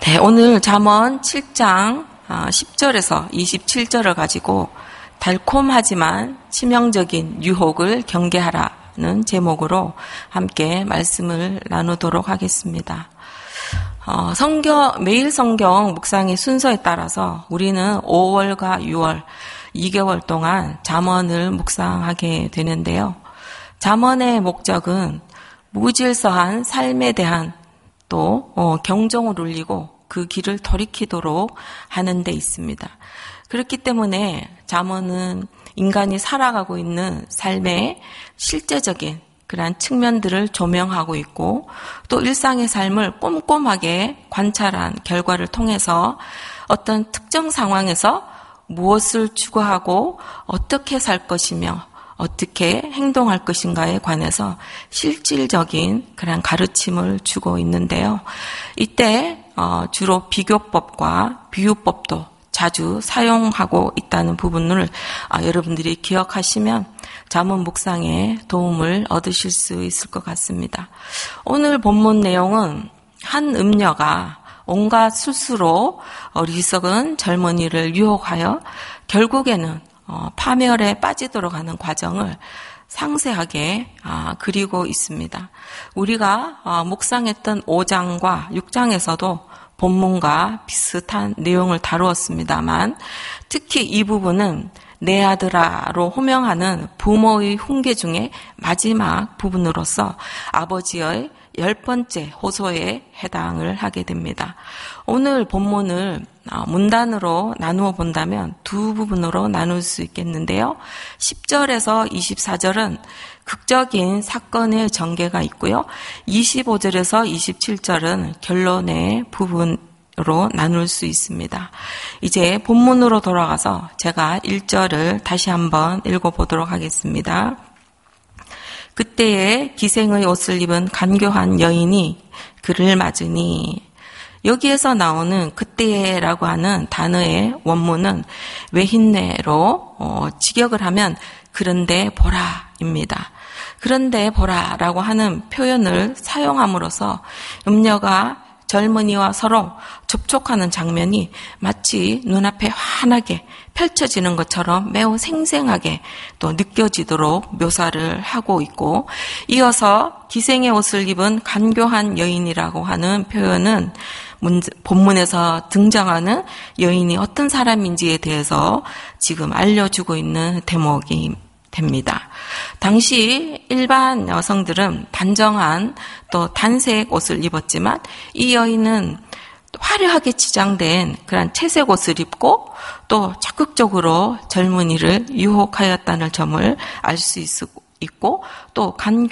오늘 잠언 7장 10절에서 27절을 가지고 달콤하지만 치명적인 유혹을 경계하라는 제목으로 함께 말씀을 나누도록 하겠습니다. 매일 성경 묵상의 순서에 따라서 우리는 5월과 6월 2개월 동안 잠언을 묵상하게 되는데요. 잠언의 목적은 무질서한 삶에 대한 또 경종을 울리고 그 길을 돌이키도록 하는 데 있습니다. 그렇기 때문에 잠언은 인간이 살아가고 있는 삶의 실제적인 그러한 측면들을 조명하고 있고 또 일상의 삶을 꼼꼼하게 관찰한 결과를 통해서 어떤 특정 상황에서 무엇을 추구하고 어떻게 살 것이며 어떻게 행동할 것인가에 관해서 실질적인 그런 가르침을 주고 있는데요. 이때 주로 비교법과 비유법도 자주 사용하고 있다는 부분을 여러분들이 기억하시면 잠언 묵상에 도움을 얻으실 수 있을 것 같습니다. 오늘 본문 내용은 한 음녀가 온갖 술수로 어리석은 젊은이를 유혹하여 결국에는 파멸에 빠지도록 하는 과정을 상세하게 그리고 있습니다. 우리가 묵상했던 5장과 6장에서도 본문과 비슷한 내용을 다루었습니다만 특히 이 부분은 내 아들아로 호명하는 부모의 훈계 중에 마지막 부분으로서 아버지의 10번째 호소에 해당을 하게 됩니다. 오늘 본문을 문단으로 나누어 본다면 두 부분으로 나눌 수 있겠는데요. 10절에서 24절은 극적인 사건의 전개가 있고요. 25절에서 27절은 결론의 부분으로 나눌 수 있습니다. 이제 본문으로 돌아가서 제가 1절을 다시 한번 읽어보도록 하겠습니다. 그때에 기생의 옷을 입은 간교한 여인이 그를 맞으니, 여기에서 나오는 그때라고 하는 단어의 원문은 외흰내로 직역을 하면 그런데 보라입니다. 그런데 보라라고 하는 표현을 사용함으로써 음녀가 젊은이와 서로 접촉하는 장면이 마치 눈앞에 환하게 펼쳐지는 것처럼 매우 생생하게 또 느껴지도록 묘사를 하고 있고, 이어서 기생의 옷을 입은 간교한 여인이라고 하는 표현은 본문에서 등장하는 여인이 어떤 사람인지에 대해서 지금 알려주고 있는 대목이 됩니다. 당시 일반 여성들은 단정한 또 단색 옷을 입었지만 이 여인은 화려하게 치장된 그런 채색 옷을 입고 또 적극적으로 젊은이를 유혹하였다는 점을 알 수 있고 또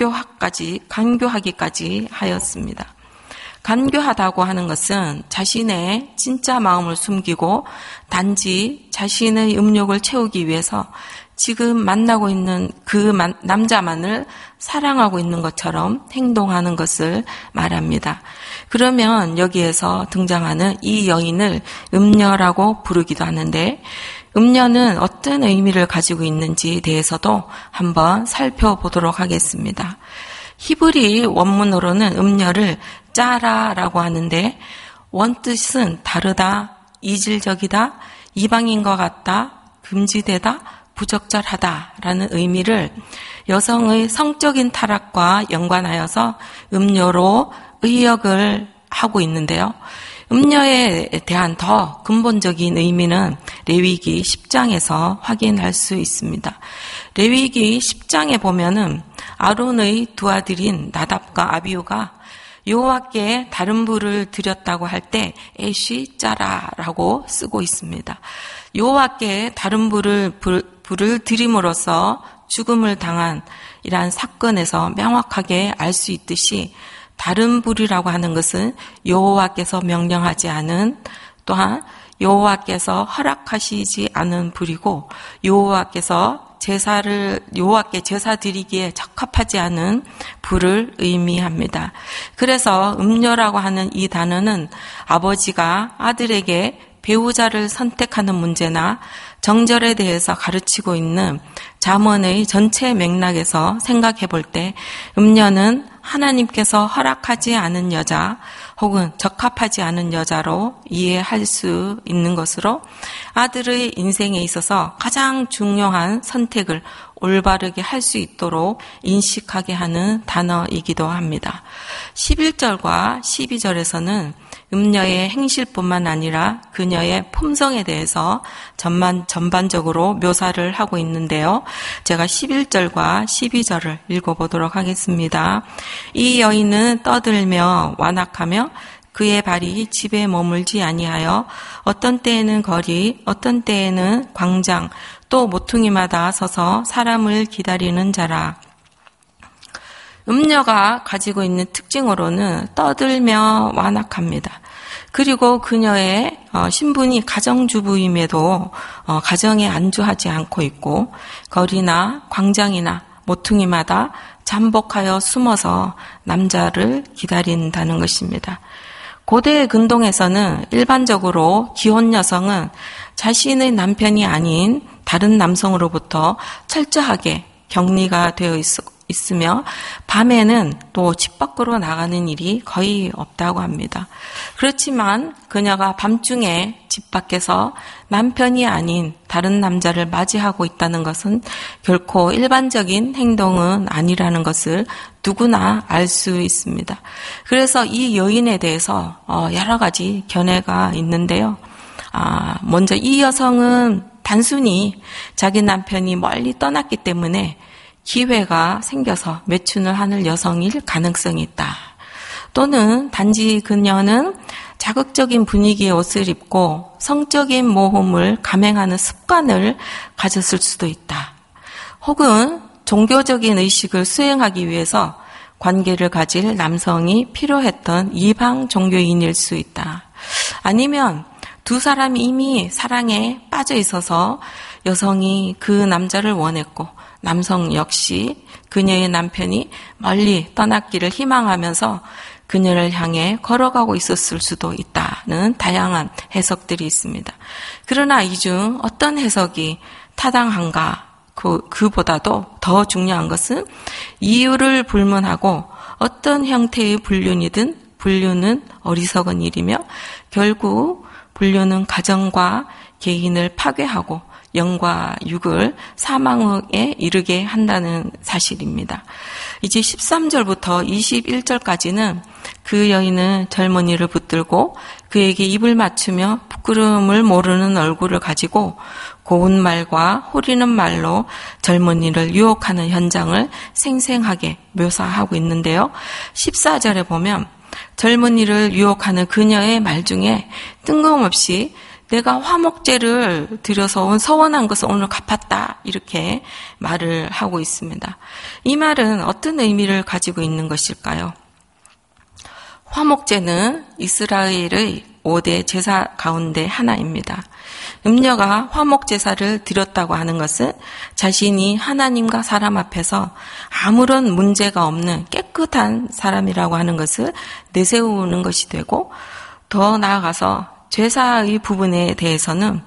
간교하기까지 하였습니다. 간교하다고 하는 것은 자신의 진짜 마음을 숨기고 단지 자신의 음욕을 채우기 위해서 지금 만나고 있는 그 남자만을 사랑하고 있는 것처럼 행동하는 것을 말합니다. 그러면 여기에서 등장하는 이 여인을 음녀라고 부르기도 하는데, 음녀는 어떤 의미를 가지고 있는지에 대해서도 한번 살펴보도록 하겠습니다. 히브리 원문으로는 음녀를 짜라라고 하는데 원뜻은 다르다, 이질적이다, 이방인과 같다, 금지되다, 부적절하다라는 의미를 여성의 성적인 타락과 연관하여서 음녀로 의역을 하고 있는데요. 음녀에 대한 더 근본적인 의미는 레위기 10장에서 확인할 수 있습니다. 레위기 10장에 보면은 아론의 두 아들인 나답과 아비후가 여호와께 다른 불을 드렸다고 할 때 에시 짜라라고 쓰고 있습니다. 여호와께 다른 불을 드림으로써 죽음을 당한 이러한 사건에서 명확하게 알 수 있듯이 다른 불이라고 하는 것은 여호와께서 명령하지 않은, 또한 여호와께서 허락하시지 않은 불이고 여호와께 제사 드리기에 적합하지 않은 불을 의미합니다. 그래서 음녀라고 하는 이 단어는 아버지가 아들에게 배우자를 선택하는 문제나 정절에 대해서 가르치고 있는 잠언의 전체 맥락에서 생각해 볼 때 음녀는 하나님께서 허락하지 않은 여자, 혹은 적합하지 않은 여자로 이해할 수 있는 것으로 아들의 인생에 있어서 가장 중요한 선택을 올바르게 할 수 있도록 인식하게 하는 단어이기도 합니다. 11절과 12절에서는 음녀의 행실뿐만 아니라 그녀의 품성에 대해서 전반적으로 묘사를 하고 있는데요. 제가 11절과 12절을 읽어보도록 하겠습니다. 이 여인은 떠들며 완악하며 그의 발이 집에 머물지 아니하여 어떤 때에는 거리, 어떤 때에는 광장, 또 모퉁이마다 서서 사람을 기다리는 자라. 음녀가 가지고 있는 특징으로는 떠들며 완악합니다. 그리고 그녀의 신분이 가정주부임에도 가정에 안주하지 않고 있고 거리나 광장이나 모퉁이마다 잠복하여 숨어서 남자를 기다린다는 것입니다. 고대 근동에서는 일반적으로 기혼 여성은 자신의 남편이 아닌 다른 남성으로부터 철저하게 격리가 되어 있으며 밤에는 또 집 밖으로 나가는 일이 거의 없다고 합니다. 그렇지만 그녀가 밤중에 집 밖에서 남편이 아닌 다른 남자를 맞이하고 있다는 것은 결코 일반적인 행동은 아니라는 것을 누구나 알 수 있습니다. 그래서 이 여인에 대해서 여러 가지 견해가 있는데요. 먼저 이 여성은 단순히 자기 남편이 멀리 떠났기 때문에 기회가 생겨서 매춘을 하는 여성일 가능성이 있다. 또는 단지 그녀는 자극적인 분위기의 옷을 입고 성적인 모험을 감행하는 습관을 가졌을 수도 있다. 혹은 종교적인 의식을 수행하기 위해서 관계를 가질 남성이 필요했던 이방 종교인일 수 있다. 아니면 두 사람이 이미 사랑에 빠져 있어서 여성이 그 남자를 원했고 남성 역시 그녀의 남편이 멀리 떠났기를 희망하면서 그녀를 향해 걸어가고 있었을 수도 있다는 다양한 해석들이 있습니다. 그러나 이 중 어떤 해석이 타당한가? 그보다도 더 중요한 것은 이유를 불문하고 어떤 형태의 불륜이든 불륜은 어리석은 일이며 결국 불륜은 가정과 개인을 파괴하고 영과 육을 사망에 이르게 한다는 사실입니다. 이제 13절부터 21절까지는 그 여인은 젊은이를 붙들고 그에게 입을 맞추며 부끄러움을 모르는 얼굴을 가지고 고운 말과 호리는 말로 젊은이를 유혹하는 현장을 생생하게 묘사하고 있는데요. 14절에 보면 젊은이를 유혹하는 그녀의 말 중에 뜬금없이 내가 화목제를 드려서 온 서원한 것을 오늘 갚았다 이렇게 말을 하고 있습니다. 이 말은 어떤 의미를 가지고 있는 것일까요? 화목제는 이스라엘의 5대 제사 가운데 하나입니다. 음녀가 화목제사를 드렸다고 하는 것은 자신이 하나님과 사람 앞에서 아무런 문제가 없는 깨끗한 사람이라고 하는 것을 내세우는 것이 되고 더 나아가서 제사의 부분에 대해서는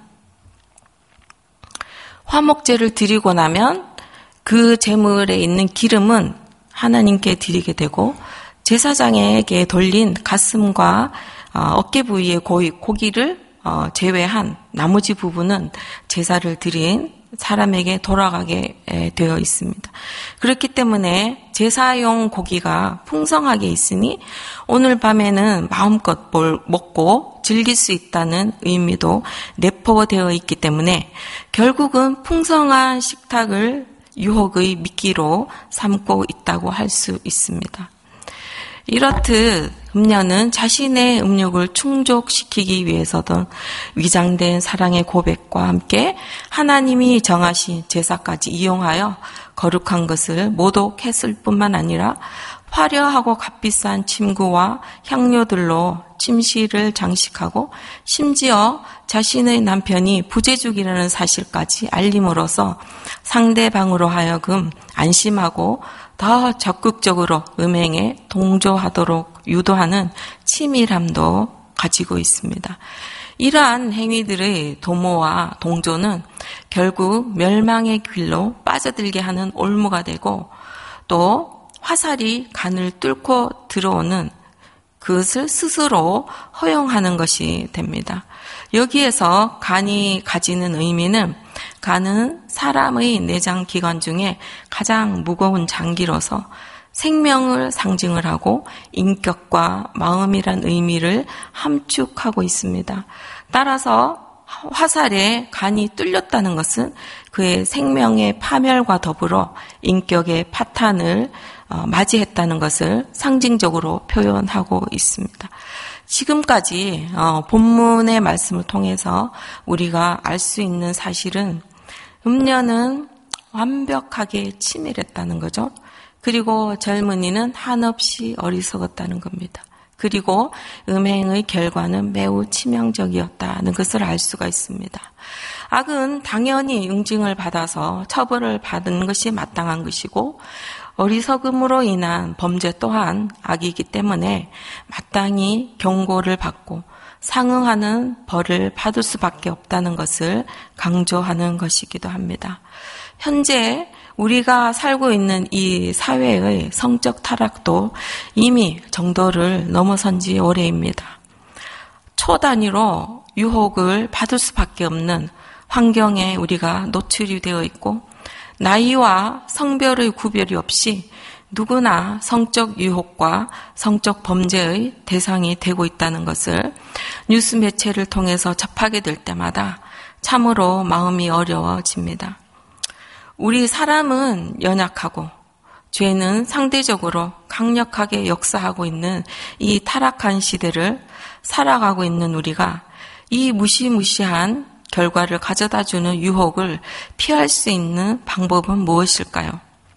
화목제를 드리고 나면 그 제물에 있는 기름은 하나님께 드리게 되고 제사장에게 돌린 가슴과 어깨 부위의 고기를 제외한 나머지 부분은 제사를 드린 사람에게 돌아가게 되어 있습니다. 그렇기 때문에 제사용 고기가 풍성하게 있으니 오늘 밤에는 마음껏 먹고 즐길 수 있다는 의미도 내포되어 있기 때문에 결국은 풍성한 식탁을 유혹의 미끼로 삼고 있다고 할 수 있습니다. 이렇듯 음녀는 자신의 음욕을 충족시키기 위해서든 위장된 사랑의 고백과 함께 하나님이 정하신 제사까지 이용하여 거룩한 것을 모독했을 뿐만 아니라 화려하고 값비싼 침구와 향료들로 침실을 장식하고 심지어 자신의 남편이 부재중이라는 사실까지 알림으로써 상대방으로 하여금 안심하고 더 적극적으로 음행에 동조하도록 유도하는 치밀함도 가지고 있습니다. 이러한 행위들의 도모와 동조는 결국 멸망의 길로 빠져들게 하는 올무가 되고 또 화살이 간을 뚫고 들어오는 그것을 스스로 허용하는 것이 됩니다. 여기에서 간이 가지는 의미는 간은 사람의 내장 기관 중에 가장 무거운 장기로서 생명을 상징을 하고 인격과 마음이란 의미를 함축하고 있습니다. 따라서 화살에 간이 뚫렸다는 것은 그의 생명의 파멸과 더불어 인격의 파탄을 맞이했다는 것을 상징적으로 표현하고 있습니다. 지금까지 본문의 말씀을 통해서 우리가 알 수 있는 사실은 음녀는 완벽하게 치밀했다는 거죠. 그리고 젊은이는 한없이 어리석었다는 겁니다. 그리고 음행의 결과는 매우 치명적이었다는 것을 알 수가 있습니다. 악은 당연히 응징을 받아서 처벌을 받는 것이 마땅한 것이고 어리석음으로 인한 범죄 또한 악이기 때문에 마땅히 경고를 받고 상응하는 벌을 받을 수밖에 없다는 것을 강조하는 것이기도 합니다. 현재 우리가 살고 있는 이 사회의 성적 타락도 이미 정도를 넘어선 지 오래입니다. 초단위로 유혹을 받을 수밖에 없는 환경에 우리가 노출이 되어 있고 나이와 성별의 구별이 없이 누구나 성적 유혹과 성적 범죄의 대상이 되고 있다는 것을 뉴스 매체를 통해서 접하게 될 때마다 참으로 마음이 어려워집니다. 우리 사람은 연약하고 죄는 상대적으로 강력하게 역사하고 있는 이 타락한 시대를 살아가고 있는 우리가 이 무시무시한 결과를 가져다주는 유혹을 피할 수 있는 방법은 무엇일까요?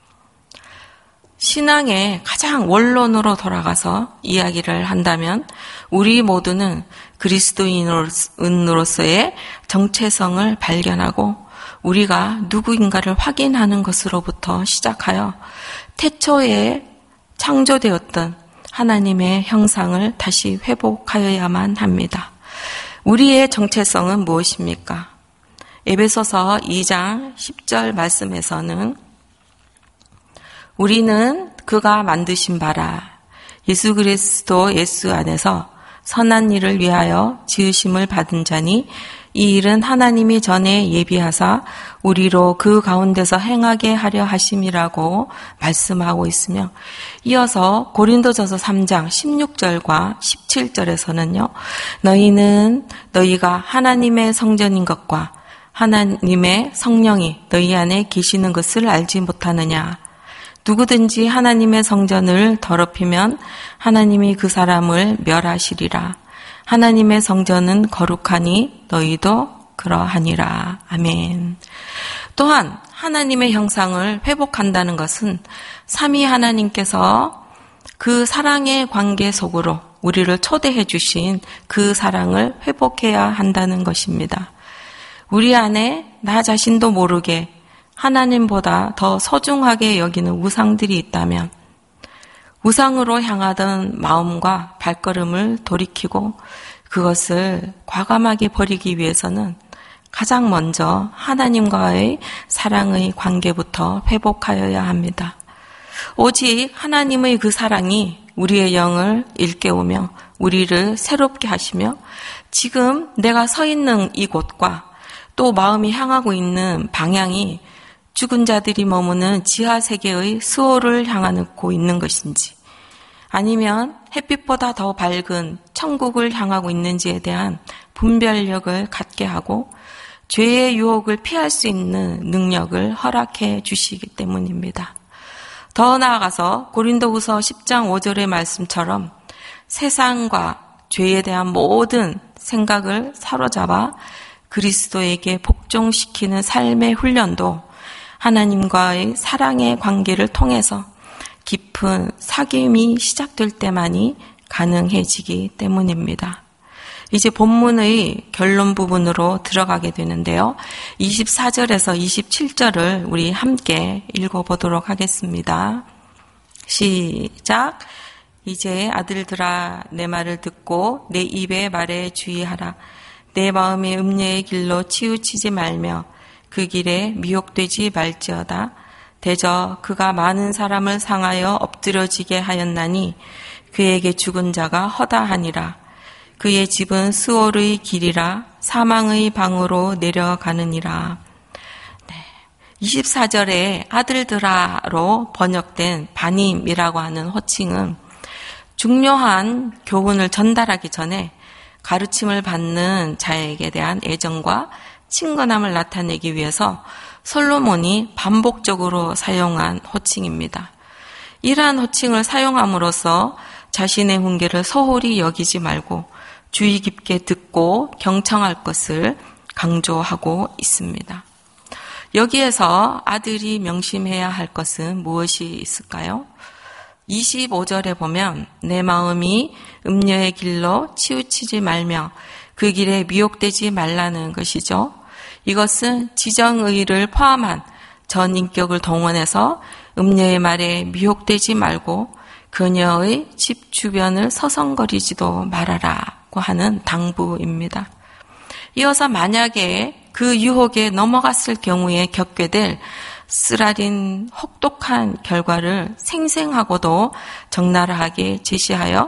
신앙의 가장 원론으로 돌아가서 이야기를 한다면 우리 모두는 그리스도인으로서의 정체성을 발견하고 우리가 누구인가를 확인하는 것으로부터 시작하여 태초에 창조되었던 하나님의 형상을 다시 회복하여야만 합니다. 우리의 정체성은 무엇입니까? 에베소서 2장 10절 말씀에서는 우리는 그가 만드신 바라 예수 그리스도 예수 안에서 선한 일을 위하여 지으심을 받은 자니 이 일은 하나님이 전에 예비하사 우리로 그 가운데서 행하게 하려 하심이라고 말씀하고 있으며 이어서 고린도전서 3장 16절과 17절에서는요. 너희는 너희가 하나님의 성전인 것과 하나님의 성령이 너희 안에 계시는 것을 알지 못하느냐. 누구든지 하나님의 성전을 더럽히면 하나님이 그 사람을 멸하시리라. 하나님의 성전은 거룩하니 너희도 그러하니라. 아멘. 또한 하나님의 형상을 회복한다는 것은 삼위 하나님께서 그 사랑의 관계 속으로 우리를 초대해 주신 그 사랑을 회복해야 한다는 것입니다. 우리 안에 나 자신도 모르게 하나님보다 더 소중하게 여기는 우상들이 있다면 우상으로 향하던 마음과 발걸음을 돌이키고 그것을 과감하게 버리기 위해서는 가장 먼저 하나님과의 사랑의 관계부터 회복하여야 합니다. 오직 하나님의 그 사랑이 우리의 영을 일깨우며 우리를 새롭게 하시며 지금 내가 서 있는 이곳과 또 마음이 향하고 있는 방향이 죽은 자들이 머무는 지하세계의 수호를 향하고 있는 것인지 아니면 햇빛보다 더 밝은 천국을 향하고 있는지에 대한 분별력을 갖게 하고 죄의 유혹을 피할 수 있는 능력을 허락해 주시기 때문입니다. 더 나아가서 고린도후서 10장 5절의 말씀처럼 세상과 죄에 대한 모든 생각을 사로잡아 그리스도에게 복종시키는 삶의 훈련도 하나님과의 사랑의 관계를 통해서 깊은 사귐이 시작될 때만이 가능해지기 때문입니다. 이제 본문의 결론 부분으로 들어가게 되는데요. 24절에서 27절을 우리 함께 읽어보도록 하겠습니다. 시작. 이제 아들들아 내 말을 듣고 내 입의 말에 주의하라. 내 마음의 음녀의 길로 치우치지 말며 그 길에 미혹되지 말지어다. 대저 그가 많은 사람을 상하여 엎드려지게 하였나니 그에게 죽은 자가 허다하니라. 그의 집은 스올의 길이라 사망의 방으로 내려가느니라. 24절에 아들들아로 번역된 바님이라고 하는 호칭은 중요한 교훈을 전달하기 전에 가르침을 받는 자에게 대한 애정과 친근함을 나타내기 위해서 솔로몬이 반복적으로 사용한 호칭입니다. 이러한 호칭을 사용함으로써 자신의 훈계를 소홀히 여기지 말고 주의 깊게 듣고 경청할 것을 강조하고 있습니다. 여기에서 아들이 명심해야 할 것은 무엇이 있을까요? 25절에 보면 내 마음이 음녀의 길로 치우치지 말며 그 길에 미혹되지 말라는 것이죠. 이것은 지정의를 포함한 전 인격을 동원해서 음녀의 말에 미혹되지 말고 그녀의 집 주변을 서성거리지도 말아라고 하는 당부입니다. 이어서 만약에 그 유혹에 넘어갔을 경우에 겪게 될 쓰라린 혹독한 결과를 생생하고도 적나라하게 제시하여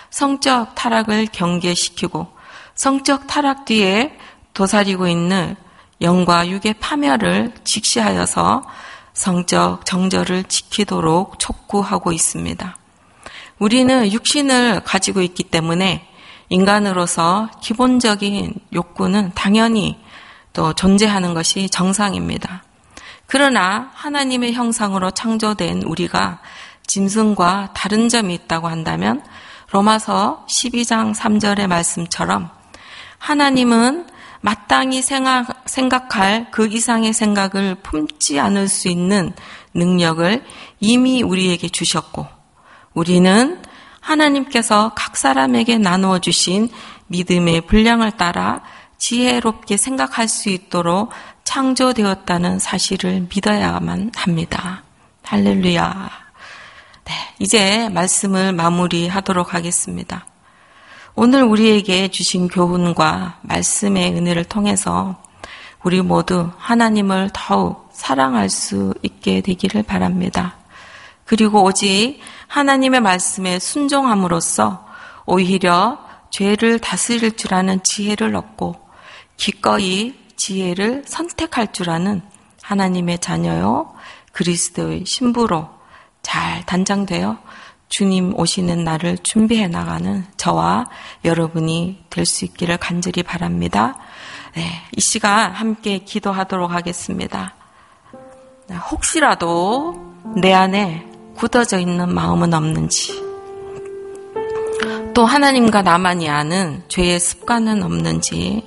성적 타락을 경계시키고 성적 타락 뒤에 도사리고 있는 영과 육의 파멸을 직시하여서 성적 정절을 지키도록 촉구하고 있습니다. 우리는 육신을 가지고 있기 때문에 인간으로서 기본적인 욕구는 당연히 또 존재하는 것이 정상입니다. 그러나 하나님의 형상으로 창조된 우리가 짐승과 다른 점이 있다고 한다면 로마서 12장 3절의 말씀처럼 하나님은 마땅히 생각할 그 이상의 생각을 품지 않을 수 있는 능력을 이미 우리에게 주셨고 우리는 하나님께서 각 사람에게 나누어 주신 믿음의 분량을 따라 지혜롭게 생각할 수 있도록 창조되었다는 사실을 믿어야만 합니다. 할렐루야. 네, 이제 말씀을 마무리하도록 하겠습니다. 오늘 우리에게 주신 교훈과 말씀의 은혜를 통해서 우리 모두 하나님을 더욱 사랑할 수 있게 되기를 바랍니다. 그리고 오직 하나님의 말씀에 순종함으로써 오히려 죄를 다스릴 줄 아는 지혜를 얻고 기꺼이 지혜를 선택할 줄 아는 하나님의 자녀요 그리스도의 신부로 잘 단장되어 주님 오시는 날을 준비해 나가는 저와 여러분이 될 수 있기를 간절히 바랍니다. 네, 이 시간 함께 기도하도록 하겠습니다. 혹시라도 내 안에 굳어져 있는 마음은 없는지, 또 하나님과 나만이 아는 죄의 습관은 없는지,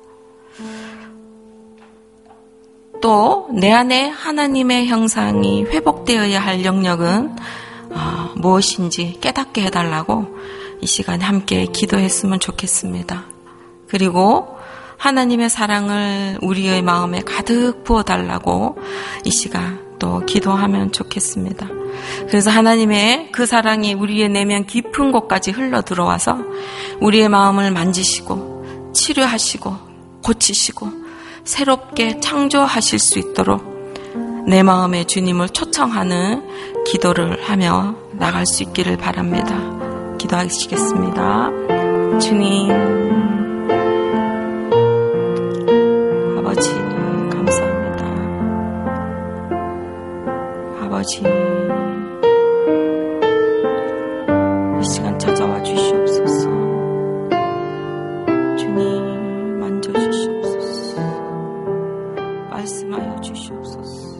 또 내 안에 하나님의 형상이 회복되어야 할 영역은 무엇인지 깨닫게 해달라고 이 시간에 함께 기도했으면 좋겠습니다. 그리고 하나님의 사랑을 우리의 마음에 가득 부어달라고 이 시간 또 기도하면 좋겠습니다. 그래서 하나님의 그 사랑이 우리의 내면 깊은 곳까지 흘러 들어와서 우리의 마음을 만지시고 치료하시고 고치시고 새롭게 창조하실 수 있도록 내 마음에 주님을 초청하는 기도를 하며 나갈 수 있기를 바랍니다. 기도하시겠습니다. 주님, 아버지 감사합니다. 아버지, 이 시간 찾아와 주시옵소서. 주님 만져주시옵소서. 말씀하여 주시옵소서.